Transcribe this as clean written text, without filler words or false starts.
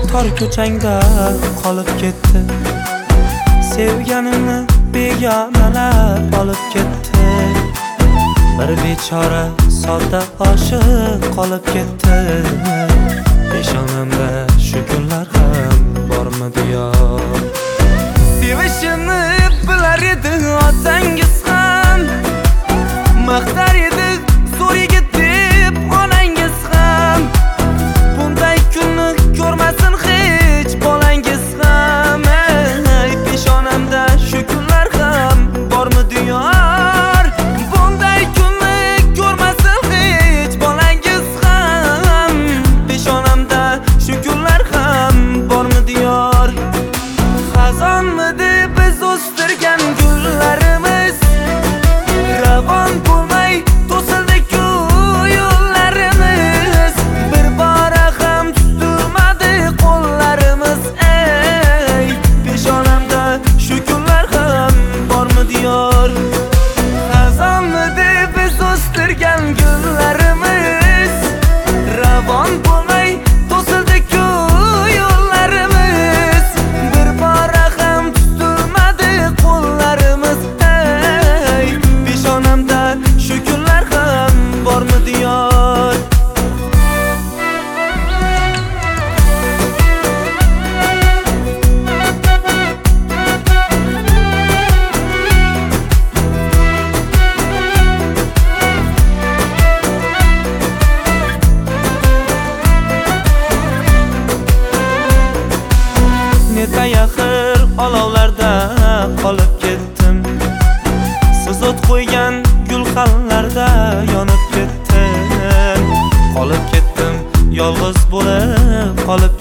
tor ko'changda qolib ketdi. Sevganimni begonalar olib ketdi. Bir bechora sodda oshiq qolib ketdi. Peshonamda shu kunlar ham bormidi yor. Sevishimni bilar edi otangiz ham, maqtar edi zo'r yigit deb onangiz ham. Bunday kunni ko'rmasin hech bolangiz ham. Ey peshonamda shu kunlar ham bormidi yor. Bunday kunni ko'rmasin hech bolangiz ham. Peshonamda shu kunlar ham bormidi yor. Xazonmidi biz o'stirgan gullarimiz, ravon bo'lmay to'sildi-ku yo'llarimiz. Bir bora ham tutturmadi qo'llarimiz. Ey peshonamda shu kunlar ham bormidi yor. Xazonmidi biz o'stirgan gullarimiz, ravon bo'lmay to'sildi-ku yo'llarimiz. Bir bora ham tutturmadi qo'llarimiz. Ey peshonamda shu kunlar ham bormidi yor. Neta yaxir olovlarda qolib ketdim. Siz o't qo'ygan gulxanlarda yonib ketdim. Qolib ketdim, yolg'iz bo'lib qolib